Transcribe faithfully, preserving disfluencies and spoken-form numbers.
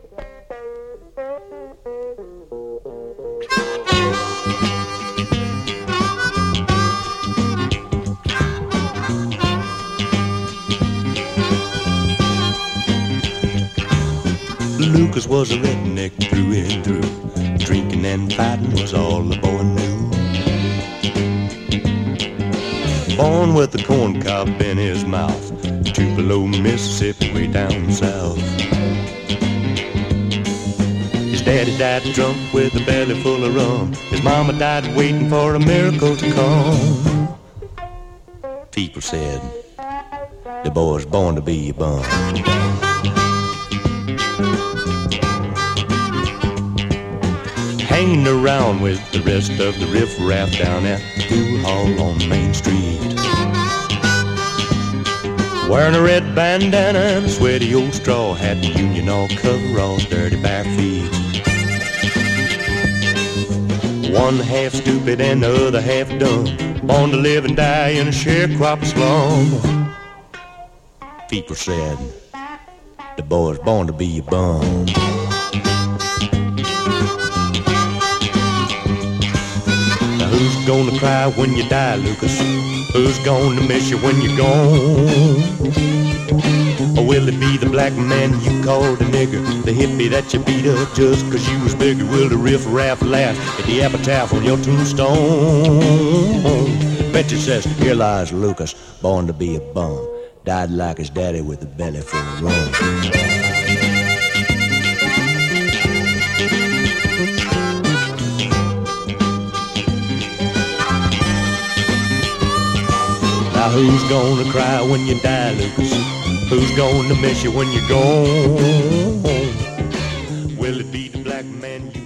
Lucas was a redneck through and through. Drinking and fighting was all the boy knew. Born with a corn cob in his mouth, Tupelo, Mississippi, way down south. His daddy died drunk with a belly full of rum. His mama died waiting for a miracle to come. People said, the boy's born to be a bum. Hanging around with the rest of the riffraff down at the pool hall on Main Street. Wearing a red bandana and a sweaty old straw hat, the union all coveralls, dirty bare feet. One half stupid and the other half dumb, born to live and die in a sharecropper slum. People said, the boy's born to be a bum. Who's gonna cry when you die, Lucas? Who's gonna miss you when you're gone? Or will it be the black man you called a nigger, the hippie that you beat up just 'cause you was bigger? Will the riff-raff laugh at the epitaph on your tombstone? Betcha says, here lies Lucas, born to be a bum, died like his daddy with a belly full of rum. Now who's gonna cry when you die, Lucas? Who's gonna miss you when you're gone? Will it be the black man you